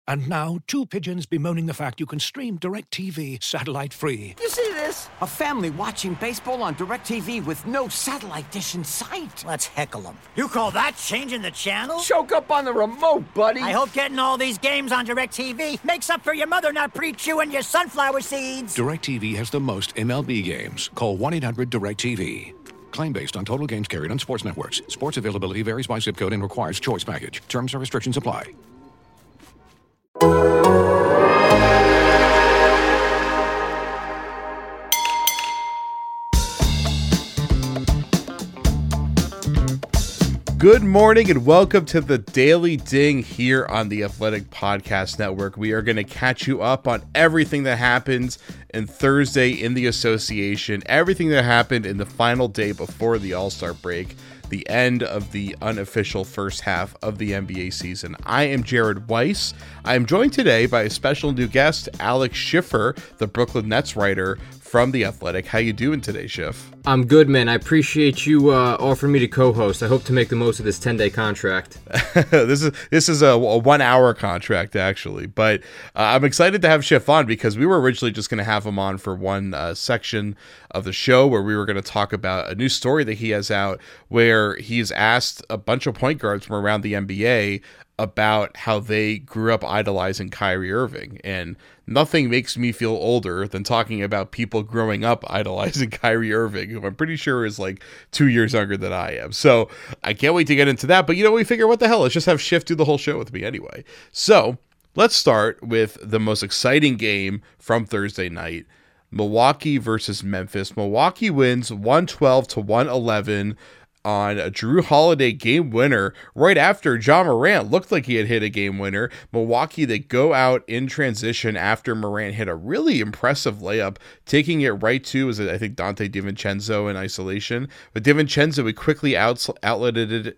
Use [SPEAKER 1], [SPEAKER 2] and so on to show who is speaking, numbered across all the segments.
[SPEAKER 1] And now, two pigeons bemoaning the fact you can stream DirecTV satellite-free.
[SPEAKER 2] You see this? A family watching baseball on DirecTV with no satellite dish in sight.
[SPEAKER 3] Let's heckle them. You call that changing the channel?
[SPEAKER 2] Choke up on the remote, buddy.
[SPEAKER 3] I hope getting all these games on DirecTV makes up for your mother not pre-chewing your sunflower seeds.
[SPEAKER 1] DirecTV has the most MLB games. Call 1-800-DirecTV. Claim based on total games carried on sports networks. Sports availability varies by zip code and requires choice package. Terms and restrictions apply.
[SPEAKER 4] Good morning and welcome to the Daily Ding here on the Athletic Podcast Network. We are going to catch you up on everything that happens in Thursday in the association, everything that happened in the final day before the All-Star break, the end of the unofficial first half of the NBA season. I am Jared Weiss. I am joined today by a special new guest, Alex Schiffer, the Brooklyn Nets writer from The Athletic. How you doing today, Schiff?
[SPEAKER 5] I'm good, man. I appreciate you offering me to co-host. I hope to make the most of this 10-day contract.
[SPEAKER 4] This is a 1 hour contract, actually. But I'm excited to have Schiff on because we were originally just going to have him on for one section of the show where we were going to talk about a new story that he has out where he's asked a bunch of point guards from around the NBA about how they grew up idolizing Kyrie Irving. And nothing makes me feel older than talking about people growing up idolizing Kyrie Irving, who I'm pretty sure is like 2 years younger than I am. So I can't wait to get into that. But, we figure, what the hell? Let's just have Schiff do the whole show with me anyway. So let's start with the most exciting game from Thursday night. Milwaukee versus Memphis. Milwaukee wins 112-111 on a Jrue Holiday game winner right after Ja Morant looked like he had hit a game winner. Milwaukee, they go out in transition after Morant hit a really impressive layup, taking it right to, I think, Dante DiVincenzo in isolation. But DiVincenzo, he quickly outletted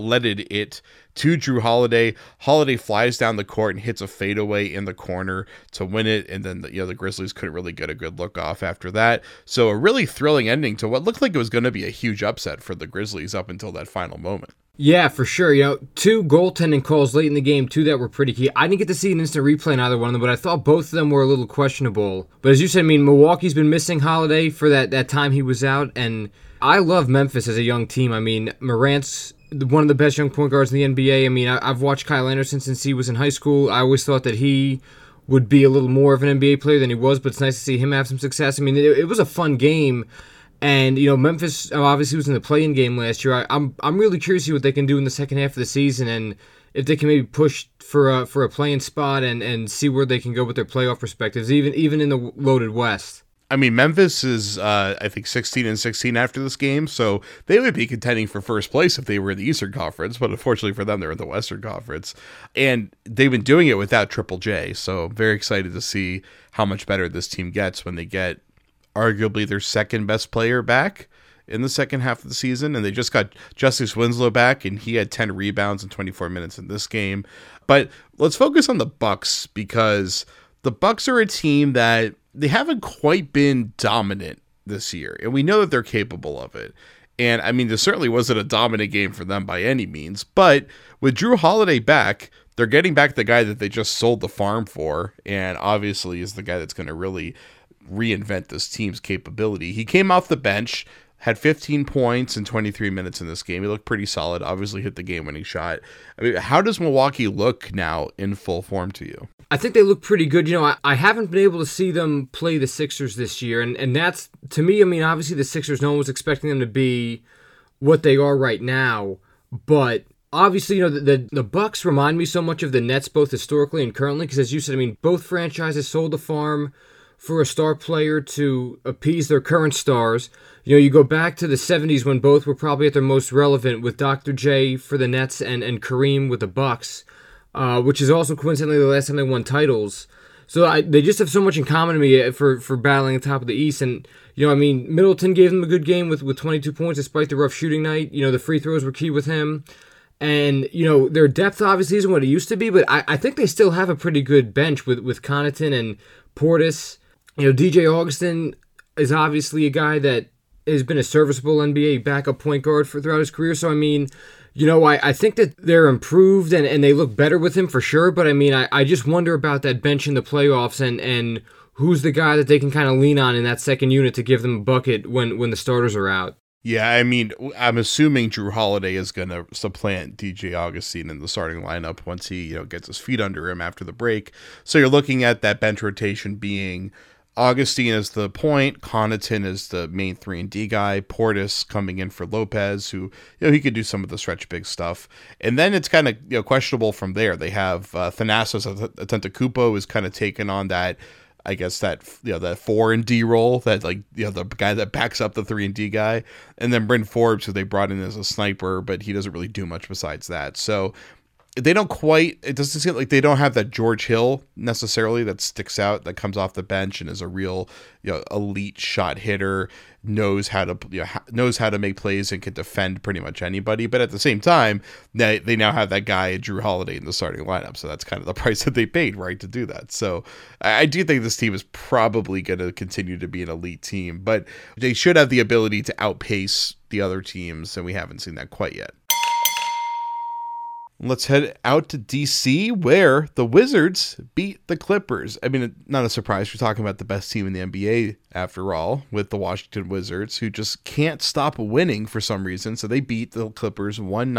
[SPEAKER 4] it to Jrue Holiday. Holiday flies down the court and hits a fadeaway in the corner to win it. And then the Grizzlies couldn't really get a good look off after that. So a really thrilling ending to what looked like it was going to be a huge upset for the Grizzlies up until that final moment.
[SPEAKER 5] Yeah, for sure. Two goaltending calls late in the game, too, that were pretty key. I didn't get to see an instant replay in either one of them, but I thought both of them were a little questionable. But as you said, Milwaukee's been missing Holiday for that time he was out. And I love Memphis as a young team. Morant's one of the best young point guards in the NBA. I've watched Kyle Anderson since he was in high school. I always thought that he would be a little more of an NBA player than he was, but it's nice to see him have some success. It was a fun game. And, Memphis obviously was in the play-in game last year. I'm really curious to see what they can do in the second half of the season and if they can maybe push for a play-in spot and see where they can go with their playoff perspectives, even in the loaded West.
[SPEAKER 4] Memphis is, I think, 16-16 after this game, so they would be contending for first place if they were in the Eastern Conference, but unfortunately for them, they're in the Western Conference. And they've been doing it without Triple J, so I'm very excited to see how much better this team gets when they get arguably their second best player back in the second half of the season. And they just got Justice Winslow back, and he had 10 rebounds in 24 minutes in this game. But let's focus on the Bucks, because the Bucks are a team that they haven't quite been dominant this year, and we know that they're capable of it. And this certainly wasn't a dominant game for them by any means, but with Jrue Holiday back, they're getting back the guy that they just sold the farm for, and obviously is the guy that's going to really reinvent this team's capability. He came off the bench, had 15 points in 23 minutes in this game. He looked pretty solid, obviously hit the game-winning shot. How does Milwaukee look now in full form to you?
[SPEAKER 5] I think they look pretty good. I haven't been able to see them play the Sixers this year, and that's, to me, obviously the Sixers, no one was expecting them to be what they are right now, but obviously, the Bucks remind me so much of the Nets, both historically and currently, because as you said, both franchises sold the farm for a star player to appease their current stars. You go back to the 70s when both were probably at their most relevant, with Dr. J for the Nets and Kareem with the Bucks, which is also coincidentally the last time they won titles. So they just have so much in common to me for battling at the top of the East. And, Middleton gave them a good game with 22 points despite the rough shooting night. The free throws were key with him. And, their depth obviously isn't what it used to be, but I think they still have a pretty good bench with Connaughton and Portis. DJ Augustin is obviously a guy that has been a serviceable NBA backup point guard throughout his career. So, I mean, I think that they're improved and they look better with him for sure. But, I mean, I just wonder about that bench in the playoffs and who's the guy that they can kind of lean on in that second unit to give them a bucket when the starters are out.
[SPEAKER 4] Yeah, I mean, I'm assuming Drew Holiday is going to supplant DJ Augustin in the starting lineup once he, gets his feet under him after the break. So you're looking at that bench rotation being Augustin as the point, Connaughton as the main 3-and-D guy, Portis coming in for Lopez, who, he could do some of the stretch big stuff. And then it's kind of, questionable from there. They have Thanasis Antetokounmpo is kind of taken on that, I guess that 4-and-D role, that the guy that backs up the 3-and-D guy, and then Bryn Forbes, who they brought in as a sniper, but he doesn't really do much besides that. So they don't quite, it doesn't seem like they don't have that George Hill necessarily that sticks out, that comes off the bench and is a real, elite shot hitter, knows how to make plays and can defend pretty much anybody. But at the same time, they now have that guy, Drew Holiday, in the starting lineup. So that's kind of the price that they paid, right, to do that. So I do think this team is probably going to continue to be an elite team, but they should have the ability to outpace the other teams, and we haven't seen that quite yet. Let's head out to DC, where the Wizards beat the Clippers. I mean, not a surprise. We're talking about the best team in the NBA, after all, with the Washington Wizards, who just can't stop winning for some reason. So they beat the Clippers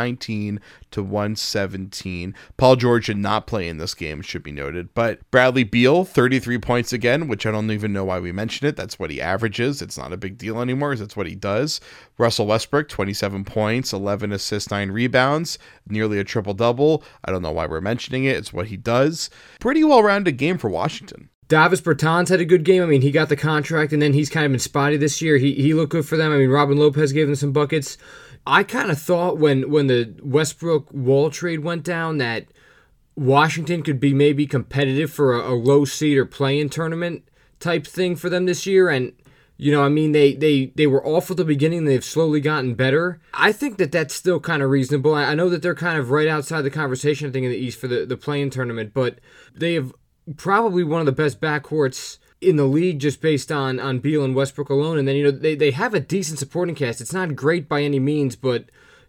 [SPEAKER 4] 119-117. Paul George did not play in this game, should be noted. But Bradley Beal, 33 points again, which I don't even know why we mention it. That's what he averages. It's not a big deal anymore. That's what he does. Russell Westbrook, 27 points, 11 assists, 9 rebounds, nearly a triple-double. I don't know why we're mentioning it. It's what he does. Pretty well-rounded game for Washington.
[SPEAKER 5] Davis Bertans had a good game. I mean, he got the contract, and then he's kind of been spotty this year. He looked good for them. I mean, Robin Lopez gave them some buckets. I kind of thought when the Westbrook Wall trade went down that Washington could be maybe competitive for a low seed or play-in tournament type thing for them this year. And, I mean, they were awful at the beginning. They've slowly gotten better. I think that that's still kind of reasonable. I know that they're kind of right outside the conversation, I think, in the East for the play-in tournament, but they have probably one of the best backcourts in the league just based on Beal and Westbrook alone. And then, they have a decent supporting cast. It's not great by any means, but,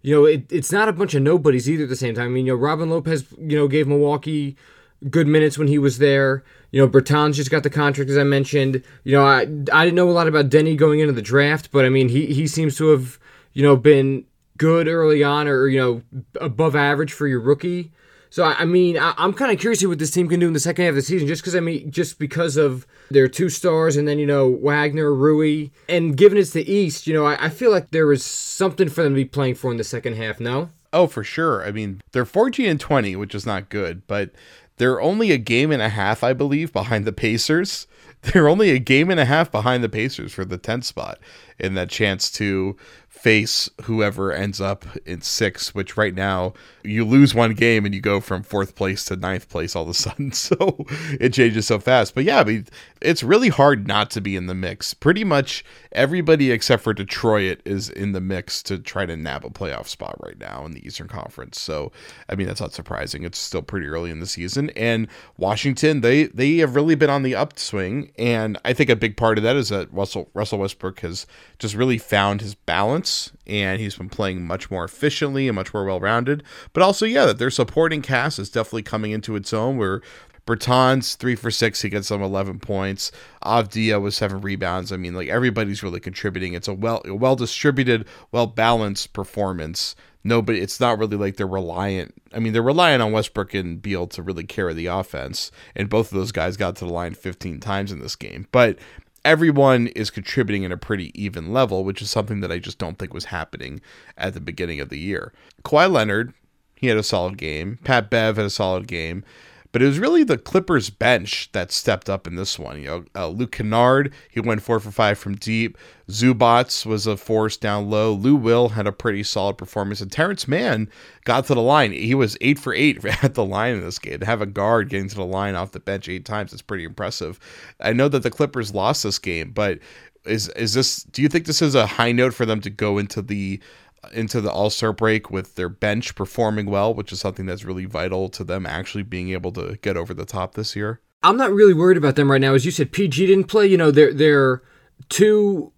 [SPEAKER 5] it's not a bunch of nobodies either at the same time. I mean, Robin Lopez, gave Milwaukee good minutes when he was there. Bertans just got the contract, as I mentioned. I didn't know a lot about Denny going into the draft, but, I mean, he seems to have, been good early on or, above average for your rookie. So, I mean, I'm kind of curious what this team can do in the second half of the season, just because of their two stars and then, Wagner, Rui. And given it's the East, I feel like there is something for them to be playing for in the second half, no?
[SPEAKER 4] Oh, for sure. I mean, they're 14-20, which is not good, but they're only a game and a half, I believe, behind the Pacers. They're only a game and a half behind the Pacers for the 10th spot in that chance to face whoever ends up in 6, which right now you lose one game and you go from 4th place to 9th place all of a sudden. So it changes so fast. But yeah, I mean, it's really hard not to be in the mix. Pretty much everybody except for Detroit is in the mix to try to nab a playoff spot right now in the Eastern Conference. So, I mean, that's not surprising. It's still pretty early in the season. And Washington, they have really been on the upswing. And I think a big part of that is that Russell Westbrook has just really found his balance, and he's been playing much more efficiently and much more well-rounded. But also, yeah, that their supporting cast is definitely coming into its own, where Bertans 3 for 6, he gets some 11 points. Avdia with 7 rebounds. I mean, like, everybody's really contributing. It's a well-distributed, well-balanced performance. Nobody, it's not really like they're reliant. I mean, they're reliant on Westbrook and Beal to really carry the offense, and both of those guys got to the line 15 times in this game. But everyone is contributing at a pretty even level, which is something that I just don't think was happening at the beginning of the year. Kawhi Leonard, he had a solid game. Pat Bev had a solid game. But it was really the Clippers bench that stepped up in this one. Luke Kennard, he went 4 for 5 from deep. Zubats was a force down low. Lou Will had a pretty solid performance. And Terrence Mann got to the line. He was 8 for 8 at the line in this game. To have a guard getting to the line off the bench 8 times is pretty impressive. I know that the Clippers lost this game, but is this? Do you think this is a high note for them to go into the All-Star break with their bench performing well, which is something that's really vital to them actually being able to get over the top this year?
[SPEAKER 5] I'm not really worried about them right now. As you said, PG didn't play. Their two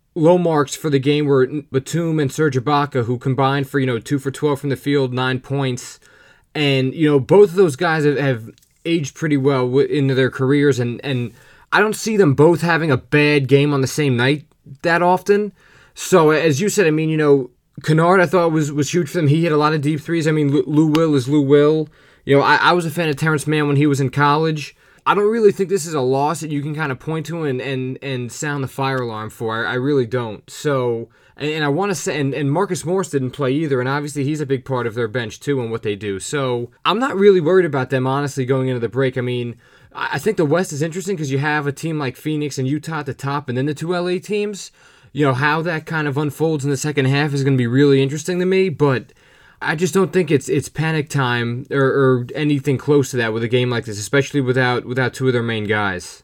[SPEAKER 5] low marks for the game were Batum and Serge Ibaka, who combined for, 2 for 12 from the field, 9 points. And, both of those guys have aged pretty well into their careers. And I don't see them both having a bad game on the same night that often. So, as you said, I mean, Kennard, I thought was huge for them. He hit a lot of deep threes. I mean, Lou Will is Lou Will. I was a fan of Terrence Mann when he was in college. I don't really think this is a loss that you can kind of point to and sound the fire alarm for. I really don't. So, and I want to say, and Marcus Morris didn't play either, and obviously he's a big part of their bench too and what they do. So, I'm not really worried about them, honestly, going into the break. I mean, I think the West is interesting because you have a team like Phoenix and Utah at the top, and then the 2 LA teams. How that kind of unfolds in the second half is going to be really interesting to me, but I just don't think it's panic time or anything close to that with a game like this, especially without 2 of their main guys.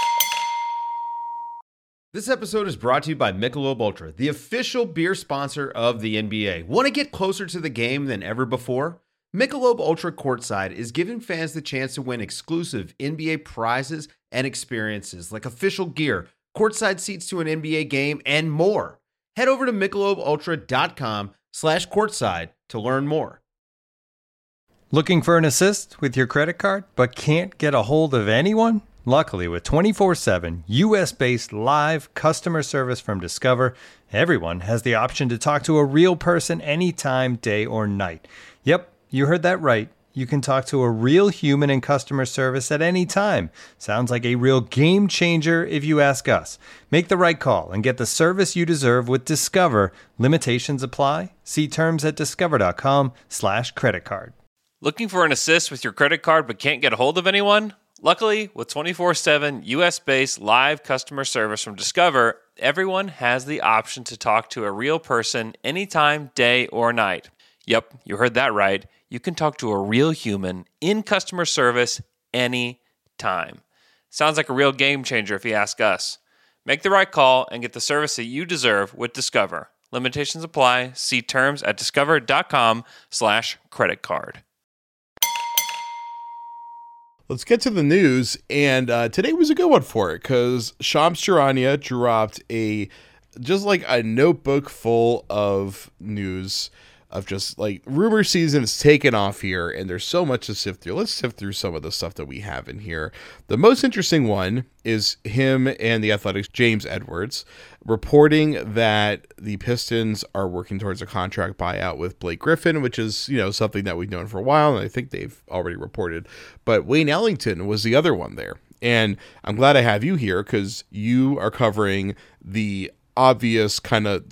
[SPEAKER 6] This episode is brought to you by Michelob Ultra, the official beer sponsor of the NBA. Want to get closer to the game than ever before? Michelob Ultra Courtside is giving fans the chance to win exclusive NBA prizes and experiences like official gear, courtside seats to an NBA game, and more. Head over to MichelobUltra.com/courtside to learn more.
[SPEAKER 7] Looking for an assist with your credit card, but can't get a hold of anyone? Luckily, with 24/7 U.S.-based live customer service from Discover, everyone has the option to talk to a real person anytime, day or night. Yep, you heard that right. You can talk to a real human in customer service at any time. Sounds like a real game changer if you ask us. Make the right call and get the service you deserve with Discover. Limitations apply. See terms at discover.com/creditcard.
[SPEAKER 8] Looking for an assist with your credit card but can't get a hold of anyone? Luckily, with 24/7 U.S.-based live customer service from Discover, everyone has the option to talk to a real person anytime, day or night. Yep, you heard that right. You can talk to a real human in customer service any time. Sounds like a real game changer if you ask us. Make the right call and get the service that you deserve with Discover. Limitations apply. See terms at discover.com/creditcard.
[SPEAKER 4] Let's get to the news, and today was a good one for it because Shams Charania dropped just like a notebook full of news of just like rumor season is taken off here, and there's so much to sift through. Let's sift through some of the stuff that we have in here. The most interesting one is him and the Athletics' James Edwards reporting that the Pistons are working towards a contract buyout with Blake Griffin, which is, something that we've known for a while, and I think they've already reported. But Wayne Ellington was the other one there. And I'm glad I have you here because you are covering the obvious kind of,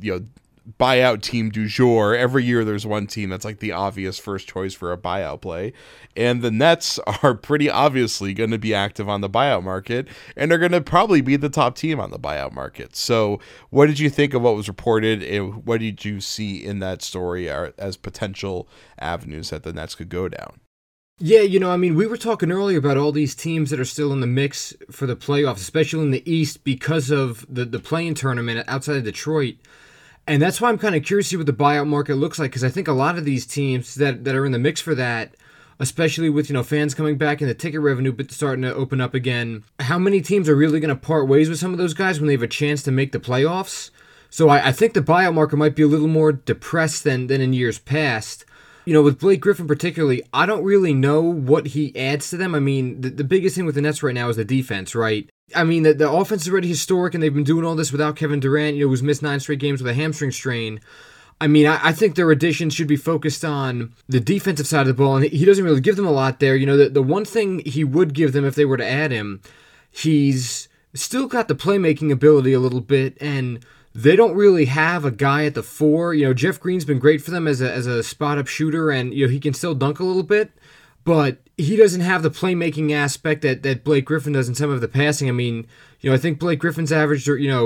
[SPEAKER 4] buyout team du jour. Every year there's one team that's like the obvious first choice for a buyout play, and the Nets are pretty obviously going to be active on the buyout market and are going to probably be the top team on the buyout market. So what did you think of what was reported, and what did you see in that story as potential avenues that the Nets could go down?
[SPEAKER 5] Yeah, we were talking earlier about all these teams that are still in the mix for the playoffs, especially in the East because of the play-in tournament outside of Detroit. And that's why I'm kind of curious to see what the buyout market looks like, because I think a lot of these teams that are in the mix for that, especially with fans coming back and the ticket revenue but starting to open up again, how many teams are really going to part ways with some of those guys when they have a chance to make the playoffs? So I think the buyout market might be a little more depressed than in years past. With Blake Griffin particularly, I don't really know what he adds to them. I mean, the biggest thing with the Nets right now is the defense, right? I mean, the offense is already historic, and they've been doing all this without Kevin Durant, who's missed 9 straight games with a hamstring strain. I mean, I think their additions should be focused on the defensive side of the ball, and he doesn't really give them a lot there. The one thing he would give them if they were to add him, he's still got the playmaking ability a little bit, and they don't really have a guy at the 4. Jeff Green's been great for them as a spot-up shooter, and he can still dunk a little bit, but he doesn't have the playmaking aspect that Blake Griffin does in some of the passing. I mean, I think Blake Griffin's averaged,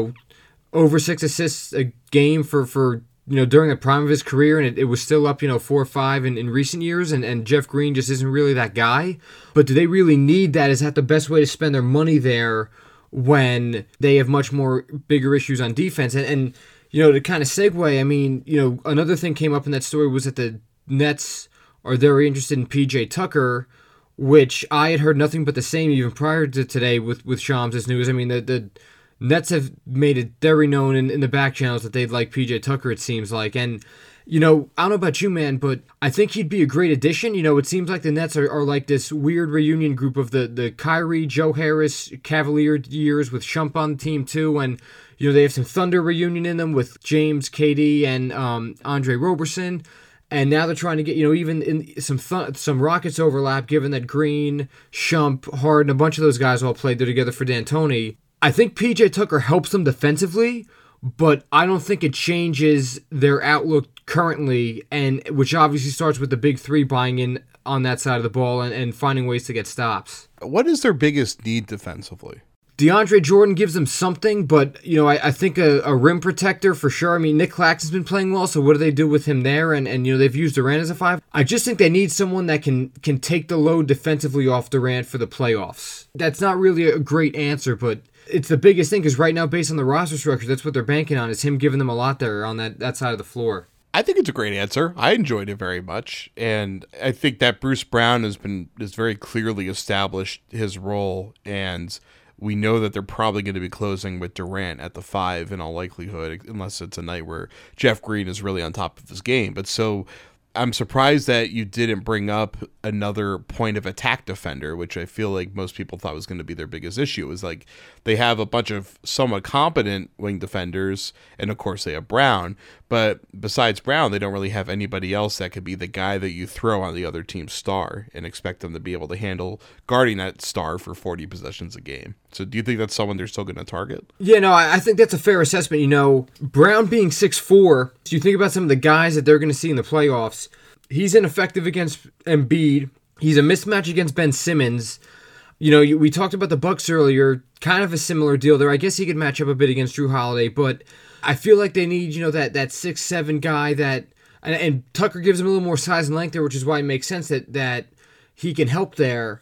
[SPEAKER 5] over 6 assists a game for during the prime of his career, and it was still up, 4 or 5 in recent years, and Jeff Green just isn't really that guy. But do they really need that? Is that the best way to spend their money there when they have much more bigger issues on defense? And to kind of segue, I mean, another thing came up in that story was that the Nets are very interested in PJ Tucker, which I had heard nothing but the same even prior to today with Shams' news. I mean, the Nets have made it very known in the back channels that they'd like PJ Tucker, it seems like. And, I don't know about you, man, but I think he'd be a great addition. It seems like the Nets are like this weird reunion group of the Kyrie, Joe Harris, Cavalier years with Shump on the team, too. And, they have some Thunder reunion in them with James, KD, and Andre Roberson. And now they're trying to get, even in some Rockets overlap, given that Green, Shump, Harden, a bunch of those guys all played there together for D'Antoni. I think PJ Tucker helps them defensively, but I don't think it changes their outlook currently, and which obviously starts with the big three buying in on that side of the ball and finding ways to get stops.
[SPEAKER 4] What is their biggest need defensively?
[SPEAKER 5] DeAndre Jordan gives them something, but, I think a rim protector for sure. I mean, Nick Claxton's been playing well, so what do they do with him there? And they've used Durant as a 5. I just think they need someone that can take the load defensively off Durant for the playoffs. That's not really a great answer, but it's the biggest thing, because right now, based on the roster structure, that's what they're banking on, is him giving them a lot there on that side of the floor.
[SPEAKER 4] I think it's a great answer. I enjoyed it very much, and I think that Bruce Brown has very clearly established his role, and we know that they're probably going to be closing with Durant at the 5 in all likelihood, unless it's a night where Jeff Green is really on top of his game. But so I'm surprised that you didn't bring up another point of attack defender, which I feel like most people thought was going to be their biggest issue. Is like they have a bunch of somewhat competent wing defenders, and of course they have Brown, but besides Brown, they don't really have anybody else that could be the guy that you throw on the other team's star and expect them to be able to handle guarding that star for 40 possessions a game. So do you think that's someone they're still going to target?
[SPEAKER 5] Yeah, no, I think that's a fair assessment. Brown being 6'4", so you think about some of the guys that they're going to see in the playoffs. He's ineffective against Embiid. He's a mismatch against Ben Simmons. We talked about the Bucks earlier, kind of a similar deal there. I guess he could match up a bit against Drew Holiday, but I feel like they need, that 6'7" guy that, and Tucker gives him a little more size and length there, which is why it makes sense that he can help there.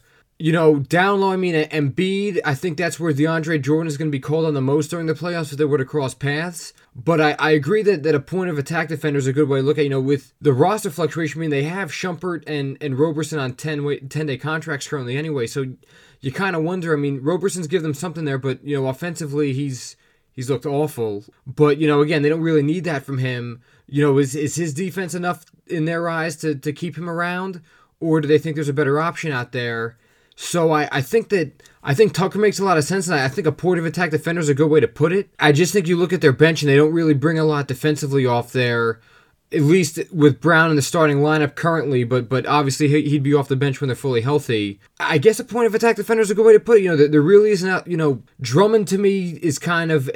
[SPEAKER 5] Down low, Embiid, I think that's where DeAndre Jordan is going to be called on the most during the playoffs if they were to cross paths. But I agree that a point of attack defender is a good way to look at, with the roster fluctuation. They have Shumpert and Roberson on 10-day contracts currently anyway, so you kind of wonder. Roberson's given them something there, but, offensively he's looked awful. But, again, they don't really need that from him. Is his defense enough in their eyes to keep him around? Or do they think there's a better option out there? So I think Tucker makes a lot of sense, and I think a point of attack defender is a good way to put it. I just think you look at their bench, and they don't really bring a lot defensively off there, at least with Brown in the starting lineup currently, but obviously he'd be off the bench when they're fully healthy. I guess a point of attack defender is a good way to put it. There really isn't, Drummond to me is kind of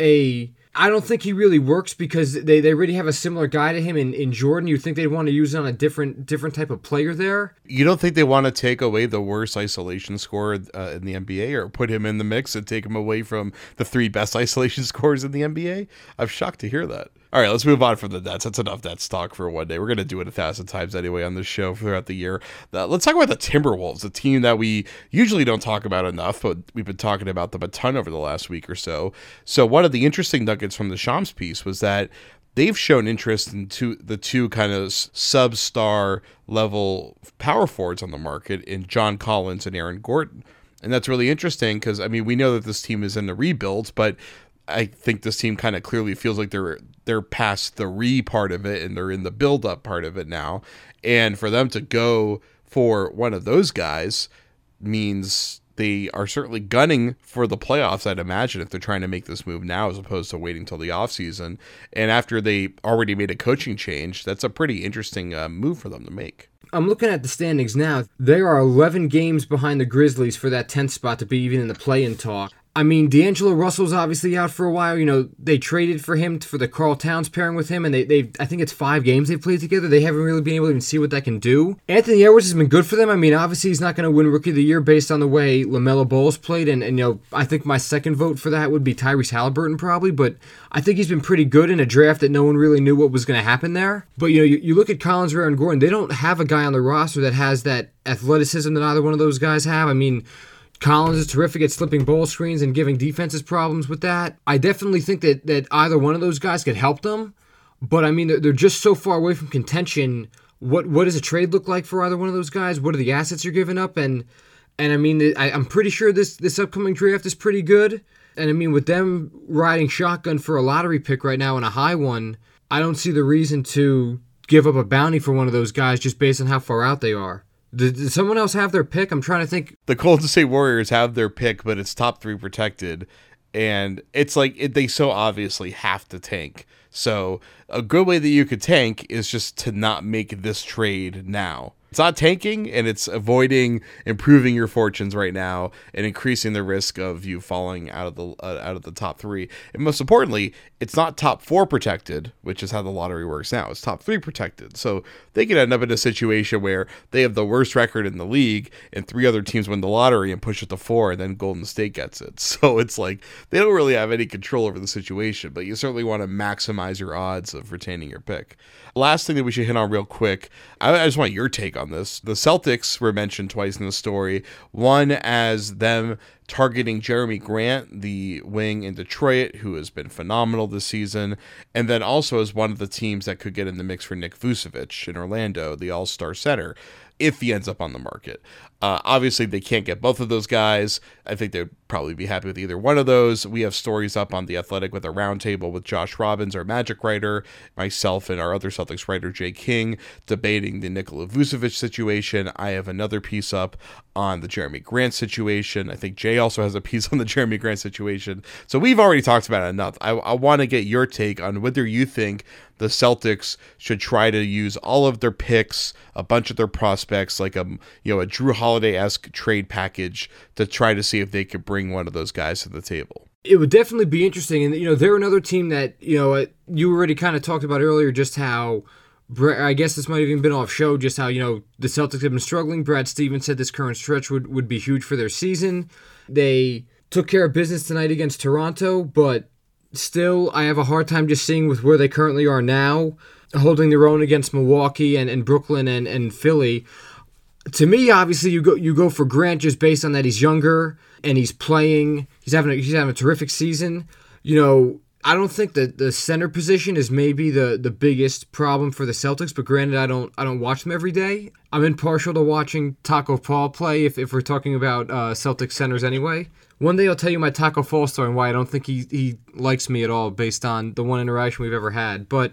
[SPEAKER 5] I don't think he really works because they already have a similar guy to him in Jordan. You'd think they'd want to use it on a different type of player there.
[SPEAKER 4] You don't think they want to take away the worst isolation scorer in the NBA, or put him in the mix and take him away from the 3 best isolation scorers in the NBA? I'm shocked to hear that. All right, let's move on from the Nets. That's enough Nets talk for one day. We're going to do it 1,000 times anyway on this show throughout the year. Let's talk about the Timberwolves, a team that we usually don't talk about enough, but we've been talking about them a ton over the last week or so. So one of the interesting nuggets from the Shams piece was that they've shown interest in the two kind of sub-star level power forwards on the market in John Collins and Aaron Gordon. And that's really interesting because, we know that this team is in the rebuild, but I think this team kind of clearly feels like they're past the part of it and they're in the build-up part of it now. And for them to go for one of those guys means they are certainly gunning for the playoffs, I'd imagine, if they're trying to make this move now as opposed to waiting till the offseason. And after they already made a coaching change, that's a pretty interesting move for them to make.
[SPEAKER 5] I'm looking at the standings now. They are 11 games behind the Grizzlies for that 10th spot to be even in the play-in talk. D'Angelo Russell's obviously out for a while. They traded for him for the Karl Towns pairing with him, and they I think it's 5 games they've played together. They haven't really been able to even see what that can do. Anthony Edwards has been good for them. Obviously he's not going to win Rookie of the Year based on the way LaMelo Ball's played, and I think my second vote for that would be Tyrese Halliburton probably, but I think he's been pretty good in a draft that no one really knew what was going to happen there. But you look at Collins, Aaron Gordon, they don't have a guy on the roster that has that athleticism that either one of those guys have. Collins is terrific at slipping ball screens and giving defenses problems with that. I definitely think that either one of those guys could help them, but they're just so far away from contention. What does a trade look like for either one of those guys? What are the assets you're giving up? And And I mean, I'm pretty sure this upcoming draft is pretty good. And I mean, with them riding shotgun for a lottery pick right now and a high one, I don't see the reason to give up a bounty for one of those guys just based on how far out they are. Did someone else have their pick? I'm trying to think.
[SPEAKER 4] The Golden State Warriors have their pick, but it's top 3 protected. And it's like they so obviously have to tank. So a good way that you could tank is just to not make this trade now. It's not tanking, and it's avoiding improving your fortunes right now and increasing the risk of you falling out of the top 3. And most importantly, it's not top 4 protected, which is how the lottery works now. It's top 3 protected. So they could end up in a situation where they have the worst record in the league, and 3 other teams win the lottery and push it to 4, and then Golden State gets it. So it's like they don't really have any control over the situation, but you certainly want to maximize your odds of retaining your pick. Last thing that we should hit on real quick, I just want your take on this. The Celtics were mentioned twice in the story. One as them targeting Jeremy Grant, the wing in Detroit, who has been phenomenal this season, and then also as one of the teams that could get in the mix for Nick Vucevic in Orlando, the all-star center, if he ends up on the market. Obviously, they can't get both of those guys. I think they'd probably be happy with either one of those. We have stories up on The Athletic with a roundtable with Josh Robbins, our Magic writer, myself, and our other Celtics writer, Jay King, debating the Nikola Vucevic situation. I have another piece up on the Jeremy Grant situation. I think Jay also has a piece on the Jeremy Grant situation. So we've already talked about it enough. I want to get your take on whether you think the Celtics should try to use all of their picks, a bunch of their prospects, like a Drew Holiday-esque trade package to try to see if they could bring one of those guys to the table.
[SPEAKER 5] It would definitely be interesting. And, they're another team that, you already kind of talked about earlier, just how, I guess this might have even been off show, just how, the Celtics have been struggling. Brad Stevens said this current stretch would be huge for their season. They took care of business tonight against Toronto, but still, I have a hard time just seeing with where they currently are now, holding their own against Milwaukee and Brooklyn and Philly. To me, obviously, you go for Grant just based on that he's younger and he's playing. He's having a terrific season. I don't think that the center position is maybe the biggest problem for the Celtics. But granted, I don't watch them every day. I'm impartial to watching Taco Fall play if we're talking about Celtics centers anyway. One day I'll tell you my Taco Fall story and why I don't think he likes me at all based on the one interaction we've ever had. But,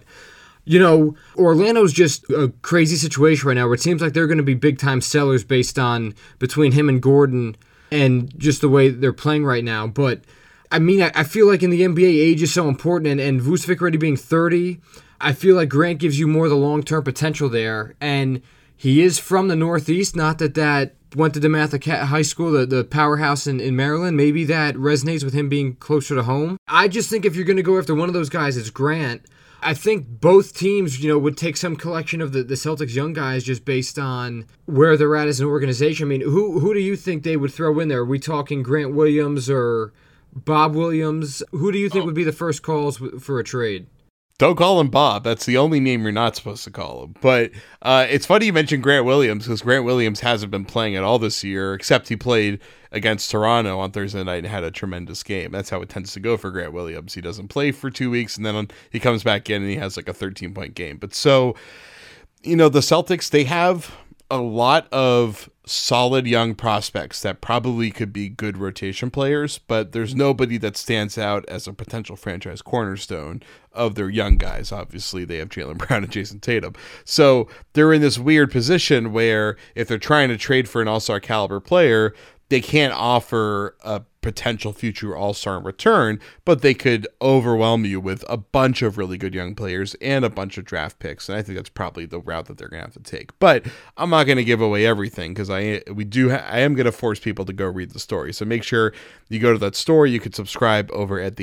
[SPEAKER 5] Orlando's just a crazy situation right now where it seems like they're going to be big-time sellers based on between him and Gordon and just the way they're playing right now. But, I mean, I feel like in the NBA, age is so important, and Vucevic already being 30, I feel like Grant gives you more of the long-term potential there. And he is from the Northeast, not that went to DeMatha High School, the powerhouse in Maryland. Maybe that resonates with him being closer to home. I just think if you're going to go after one of those guys, it's Grant. I think both teams, would take some collection of the Celtics young guys just based on where they're at as an organization. I mean, who do you think they would throw in there? Are we talking Grant Williams or Bob Williams? Who do you think would be the first calls for a trade?
[SPEAKER 4] Don't call him Bob. That's the only name you're not supposed to call him. But it's funny you mentioned Grant Williams because Grant Williams hasn't been playing at all this year, except he played against Toronto on Thursday night and had a tremendous game. That's how it tends to go for Grant Williams. He doesn't play for 2 weeks, and then he comes back in and he has like a 13-point game. But so, the Celtics, they have a lot of solid young prospects that probably could be good rotation players, but there's nobody that stands out as a potential franchise cornerstone of their young guys. Obviously, they have Jaylen Brown and Jason Tatum. So they're in this weird position where if they're trying to trade for an all-star caliber player, they can't offer a potential future all-star in return, but they could overwhelm you with a bunch of really good young players and a bunch of draft picks. And I think that's probably the route that they're going to have to take. But I'm not going to give away everything because I am going to force people to go read the story. So make sure you go to that story. You can subscribe over at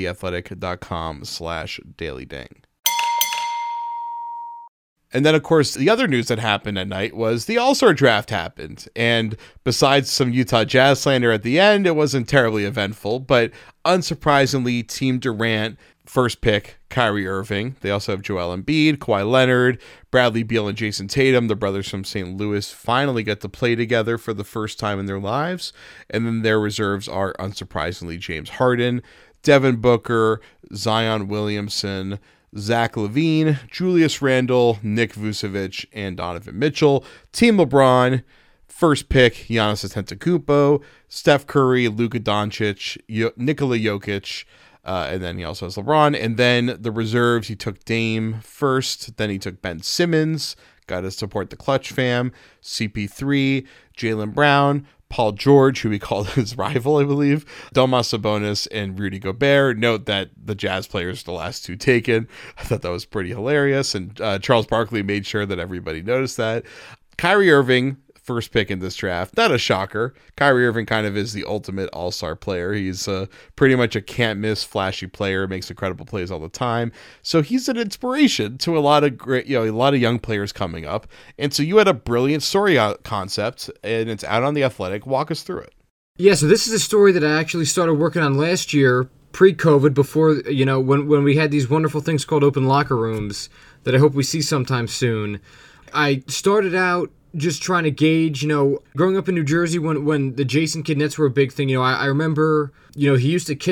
[SPEAKER 4] theathletic.com/dailyding. And then, of course, the other news that happened at night was the All-Star Draft happened. And besides some Utah Jazz slander at the end, it wasn't terribly eventful. But unsurprisingly, Team Durant, first pick, Kyrie Irving. They also have Joel Embiid, Kawhi Leonard, Bradley Beal, and Jason Tatum. The brothers from St. Louis finally get to play together for the first time in their lives. And then their reserves are, unsurprisingly, James Harden, Devin Booker, Zion Williamson, Zach LaVine, Julius Randle, Nick Vucevic, and Donovan Mitchell. Team LeBron, First pick, Giannis Antetokounmpo, Steph Curry, Luka Doncic, Nikola Jokic, and then he also has LeBron. And then the reserves, he took Dame first. Then he took Ben Simmons, got to support the Clutch fam, CP3, Jaylen Brown, Paul George, who he called his rival, I believe, Domas Sabonis, and Rudy Gobert. Note that the Jazz players are the last two taken. I thought that was pretty hilarious. And Charles Barkley made sure that everybody noticed that. Kyrie Irving, first pick in this draft. Not a shocker. Kyrie Irving kind of is the ultimate all-star player. He's pretty much a can't-miss, flashy player, makes incredible plays all the time. So he's an inspiration to a lot of great, a lot of young players coming up. And so you had a brilliant story concept, and it's out on The Athletic. Walk us through it.
[SPEAKER 5] Yeah, so this is a story that I actually started working on last year, pre-COVID, before, when we had these wonderful things called open locker rooms that I hope we see sometime soon. I started out just trying to gauge, growing up in New Jersey when the Jason Kidd Nets were a big thing, I remember, he used to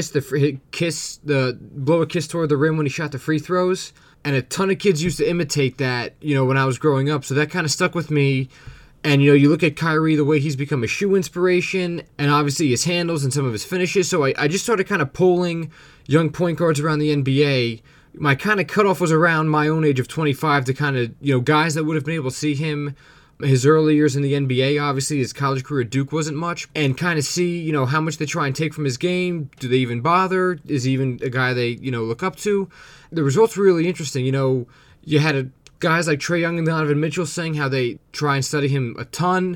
[SPEAKER 5] blow a kiss toward the rim when he shot the free throws, and a ton of kids used to imitate that, when I was growing up, so that kind of stuck with me. And, you look at Kyrie, the way he's become a shoe inspiration, and obviously his handles and some of his finishes, so I just started kind of polling young point guards around the NBA. My kind of cutoff was around my own age of 25 to kind of, guys that would have been able to see him his early years in the NBA. Obviously, his college career at Duke wasn't much, and kind of see, how much they try and take from his game. Do they even bother? Is he even a guy they, look up to? The results were really interesting. You had guys like Trae Young and Donovan Mitchell saying how they try and study him a ton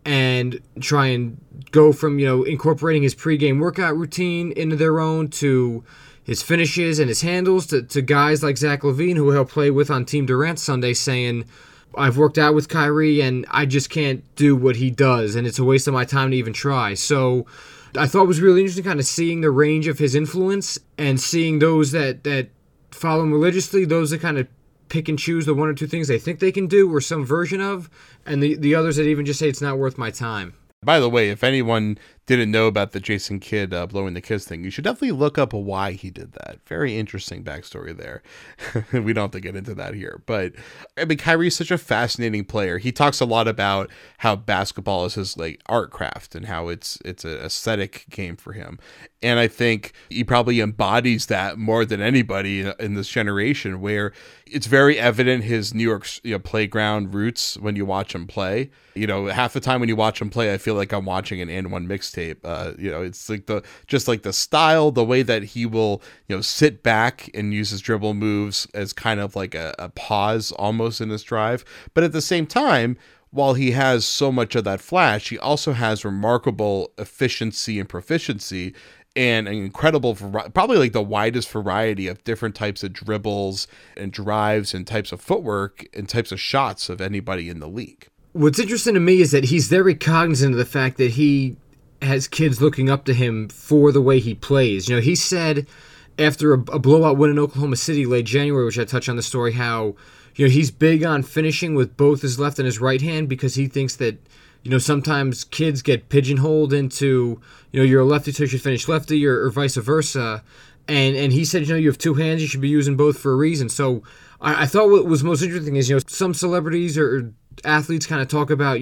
[SPEAKER 5] and try and go from, incorporating his pregame workout routine into their own to his finishes and his handles to guys like Zach LaVine, who he'll play with on Team Durant Sunday, saying, I've worked out with Kyrie and I just can't do what he does, and it's a waste of my time to even try. So I thought it was really interesting kind of seeing the range of his influence and seeing those that follow him religiously, those that kind of pick and choose the one or two things they think they can do or some version of, and the others that even just say it's not worth my time.
[SPEAKER 4] By the way, if anyone didn't know about the Jason Kidd blowing the kiss thing, you should definitely look up why he did that. Very interesting backstory there. We don't have to get into that here. But, Kyrie's such a fascinating player. He talks a lot about how basketball is his art craft and how it's an aesthetic game for him. And I think he probably embodies that more than anybody in this generation, where it's very evident his New York playground roots when you watch him play. Half the time when you watch him play, I feel like I'm watching an And One mixtape. It's like the style, the way that he will, sit back and use his dribble moves as kind of like a pause almost in his drive. But at the same time, while he has so much of that flash, he also has remarkable efficiency and proficiency and an incredible, probably the widest variety of different types of dribbles and drives and types of footwork and types of shots of anybody in the league.
[SPEAKER 5] What's interesting to me is that he's very cognizant of the fact that he has kids looking up to him for the way he plays. He said after a blowout win in Oklahoma City late January, which I touched on the story, how he's big on finishing with both his left and his right hand because he thinks that sometimes kids get pigeonholed into, you're a lefty, so you should finish lefty, or vice versa. And he said, you have two hands, you should be using both for a reason. So I thought what was most interesting is, some celebrities or athletes kind of talk about,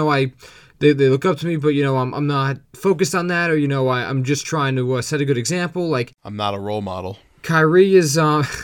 [SPEAKER 5] they look up to me, but, I'm not focused on that, or, I'm just trying to set a good example. I'm
[SPEAKER 4] not a role model.
[SPEAKER 5] Kyrie is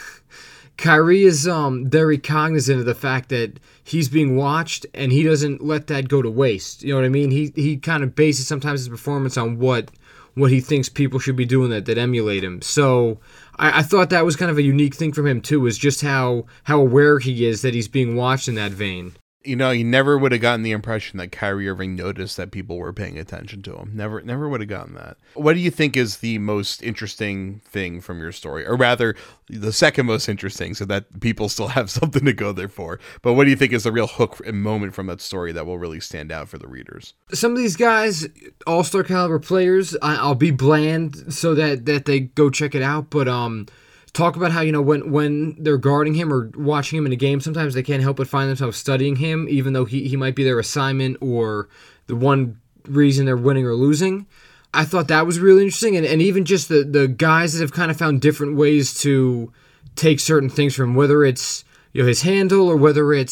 [SPEAKER 5] very cognizant of the fact that he's being watched, and he doesn't let that go to waste. You know what I mean? He kind of bases sometimes his performance on what he thinks people should be doing that emulate him. So I thought that was kind of a unique thing from him too, is just how aware he is that he's being watched in that vein.
[SPEAKER 4] You never would have gotten the impression that Kyrie Irving noticed that people were paying attention to him. Never would have gotten that. What do you think is the most interesting thing from your story? Or rather, the second most interesting, so that people still have something to go there for. But what do you think is the real hook and moment from that story that will really stand out for the readers?
[SPEAKER 5] Some of these guys, all-star caliber players, I'll be bland so that they go check it out. But talk about how, when they're guarding him or watching him in a game, sometimes they can't help but find themselves studying him, even though he might be their assignment or the one reason they're winning or losing. I thought that was really interesting. And even just the guys that have kind of found different ways to take certain things from, whether it's his handle or whether it's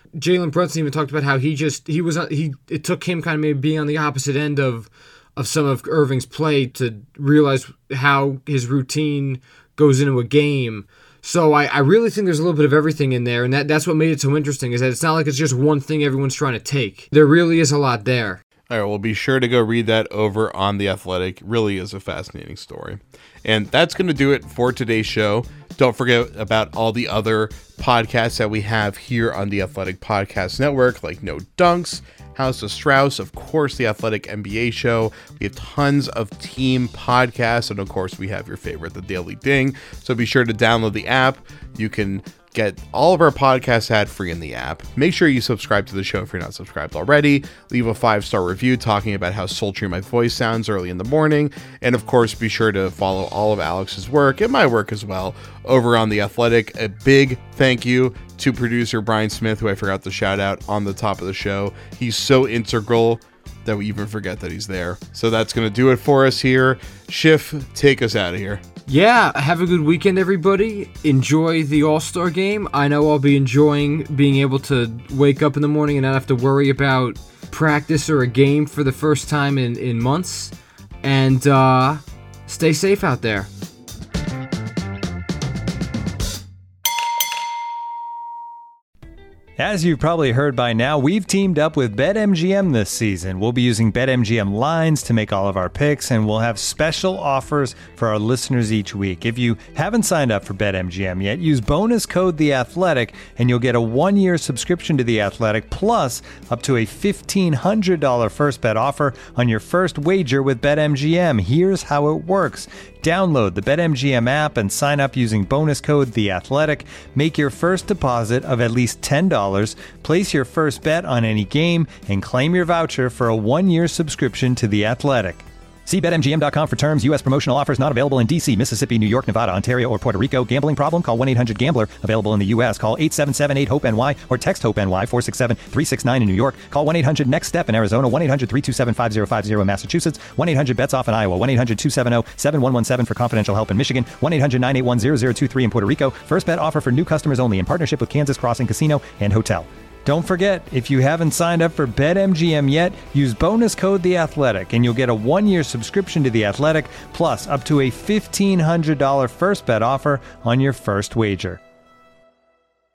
[SPEAKER 5] Jalen Brunson even talked about how it took him kind of maybe being on the opposite end of some of Irving's play to realize how his routine goes into a game. So I really think there's a little bit of everything in there, and that's what made it so interesting, is that it's not like it's just one thing everyone's trying to take. There really is a lot there.
[SPEAKER 4] All right, well, be sure to go read that over on The Athletic. It really is a fascinating story. And that's going to do it for today's show. Don't forget about all the other podcasts that we have here on the Athletic Podcast Network, like No Dunks, House of Strauss, of course, the Athletic NBA Show. We have tons of team podcasts, and of course, we have your favorite, The Daily Ding. So be sure to download the app. You can get all of our podcasts ad-free in the app. Make sure you subscribe to the show if you're not subscribed already. Leave a 5-star review talking about how sultry my voice sounds early in the morning. And of course, be sure to follow all of Alex's work and my work as well over on The Athletic. A big thank you to producer Brian Smith, who I forgot to shout out on the top of the show. He's so integral that we even forget that he's there. So that's going to do it for us here. Schiff, take us out of here.
[SPEAKER 5] Yeah, have a good weekend, everybody. Enjoy the All-Star game. I know I'll be enjoying being able to wake up in the morning and not have to worry about practice or a game for the first time in months. And stay safe out there.
[SPEAKER 7] As you've probably heard by now, we've teamed up with BetMGM this season. We'll be using BetMGM lines to make all of our picks, and we'll have special offers for our listeners each week. If you haven't signed up for BetMGM yet, use bonus code THEATHLETIC, and you'll get a 1-year subscription to The Athletic, plus up to a $1,500 first bet offer on your first wager with BetMGM. Here's how it works. Download the BetMGM app and sign up using bonus code THEATHLETIC. Make your first deposit of at least $10. Place your first bet on any game and claim your voucher for a 1-year subscription to The Athletic. See BetMGM.com for terms. U.S. promotional offers not available in D.C., Mississippi, New York, Nevada, Ontario, or Puerto Rico. Gambling problem? Call 1-800-GAMBLER. Available in the U.S. Call 877-8-HOPE-NY or text HOPE-NY 467-369 in New York. Call 1-800-NEXT-STEP in Arizona. 1-800-327-5050 in Massachusetts. 1-800-BETS-OFF in Iowa. 1-800-270-7117 for confidential help in Michigan. 1-800-981-0023 in Puerto Rico. First bet offer for new customers only in partnership with Kansas Crossing Casino and Hotel. Don't forget, if you haven't signed up for BetMGM yet, use bonus code THEATHLETIC and you'll get a 1-year subscription to The Athletic, plus up to a $1,500 first bet offer on your first wager.